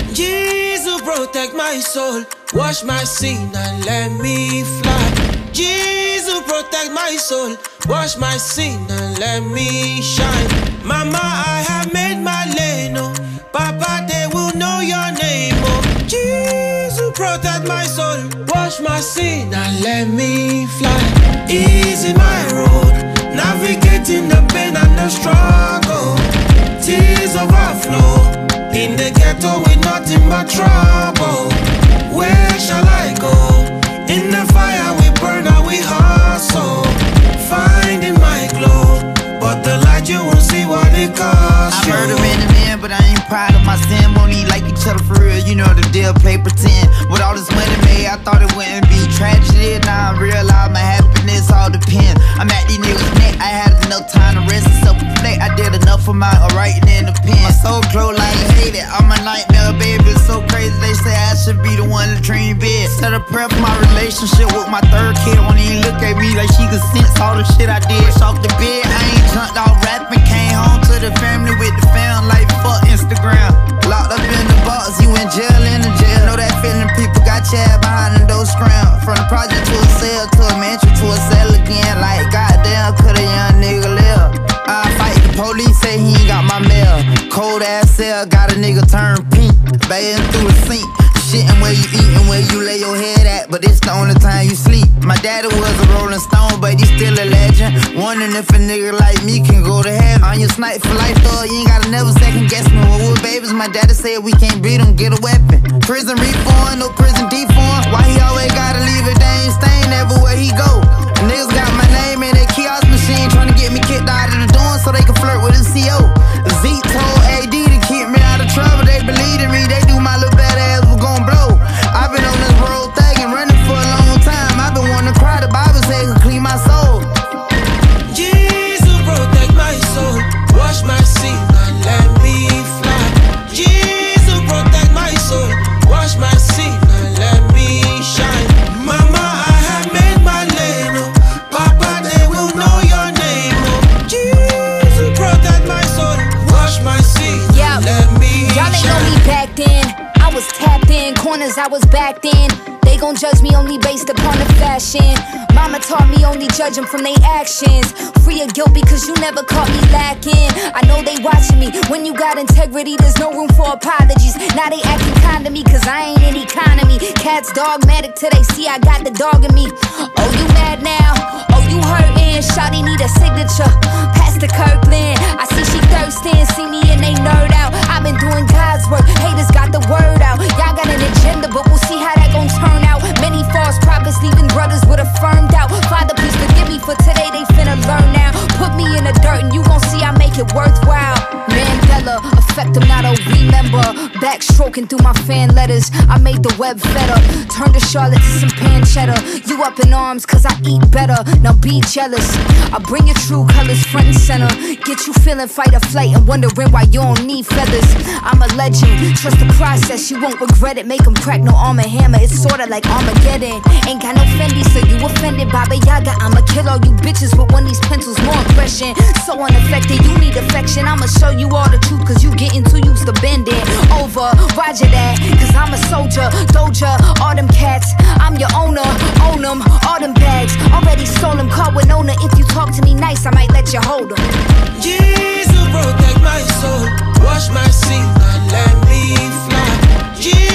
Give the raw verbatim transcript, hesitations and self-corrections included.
Jesus protect my soul, wash my sin and let me fly. Jesus protect my soul, wash my sin and let me shine. Mama, I have made my lane, oh. Papa, they will know your name, oh. Jesus protect my soul, wash my sin and let me fly. Easy my road, navigating the pain and the struggle. Tears overflow, in the ghetto with nothing but trouble. Where shall I go? In the fire we burn and we hustle, finding my glow, but the light you won't see what it costs you. I murder many men, but I ain't proud of my sin. Won't even like each other for real, you know the deal, play pretend. With all this money made, I thought it wouldn't be tragedy. Now I realize my happiness all depends. I'm at these niggas' neck, I had enough time to rest and self-reflect. I did enough of my writing in the pen. My soul close like hate it, I'm a nightmare, baby, it's so crazy. They say I should be the one to dream big. Set a prayer for my relationship with my third kid. Won't even look at me like she could sense all the shit I did. Off the bed, I ain't jumped off rapping. Came home to the family with the fam like fuck Instagram. Locked up in the box, you in jail, in the jail. Know that feeling, people got you behind the door scram. From the project to a cell, to a mansion, to a cell again. Like goddamn, could a young nigga live? I fight the police, say he ain't got my mail. Cold ass cell, got a nigga turn pink. Bathing through the sink. Shitting where you eatin', where you lay your head at, but it's the only time you sleep. My daddy was a rolling stone, but he's still a legend. Wondering if a nigga like me can go to heaven. On your snipe for life, though, you ain't gotta never second guess me. When we were babies, my daddy said we can't beat him, get a weapon. Prison reform, no prison deform. Why he always gotta leave a dang stain everywhere he go? The niggas got my name in their kiosk machine, trying to get me kicked out of the dorm so they can flirt with a C O. Z told A D to keep me out of trouble, they believe in me, they do my little bad ass was gon' blow. I've been on this road thing and running for a long time. I've been wanting to cry, the Bible says to clean my soul. Jesus protect my soul, wash my sin and let me fly. Jesus protect my soul, wash my sin and let me shine. Mama, I have made my lane, oh. Papa, they will know your name, oh. Jesus protect my soul, wash my sin yeah. and let me Y'all ain't shine. know me back then, I was tapped in, corners I was backed in. They gon' judge me only based upon the fashion. Mama taught me only judge them from their actions. Free of guilt because you never caught me lacking. I know they watching me, when you got integrity there's no room for apologies. Now they acting kind to me cause I ain't in economy. Cats dogmatic till they see I got the dog in me. Oh, you mad now? Oh, you hurtin'? Shawty need a signature, pass to Kirkland. I see she thirstin', see me and they nerd out. I've been doing God's work, haters got the word out. Y'all got an agenda, but we'll see how that gon' turn out. Many false prophets leaving brothers with a firm doubt. Father, please forgive me for today, they finna learn now. Put me in the dirt and you gon' see I make it worthwhile. Mandela, affect them, not a remember. Backstroking through my fan letters, I made the web fed up. Turned to Charlotte to some pancetta. You up in arms cause I eat better, now be jealous. I bring your true colors front and center. Get you feeling fight or flight and wondering why you don't need feathers. I'm a legend, trust the process, you won't regret it. Make them crack, no arm and hammer, it's sorta like Armageddon. Ain't got no Fendi, so you offended, Baba Yaga. I'ma kill all you bitches with one of these pencils, more aggression. So unaffected, you need affection. I'ma show you all the truth, cause you getting too used to bending over. Roger that, cause I'm a soldier. Doja, all them cats, I'm your owner. Own them, all them bags, already stole them. Caught with owner, if you talk to me nice, I might let you hold them. Jesus protect my soul, wash my sin and let me fly. Jesus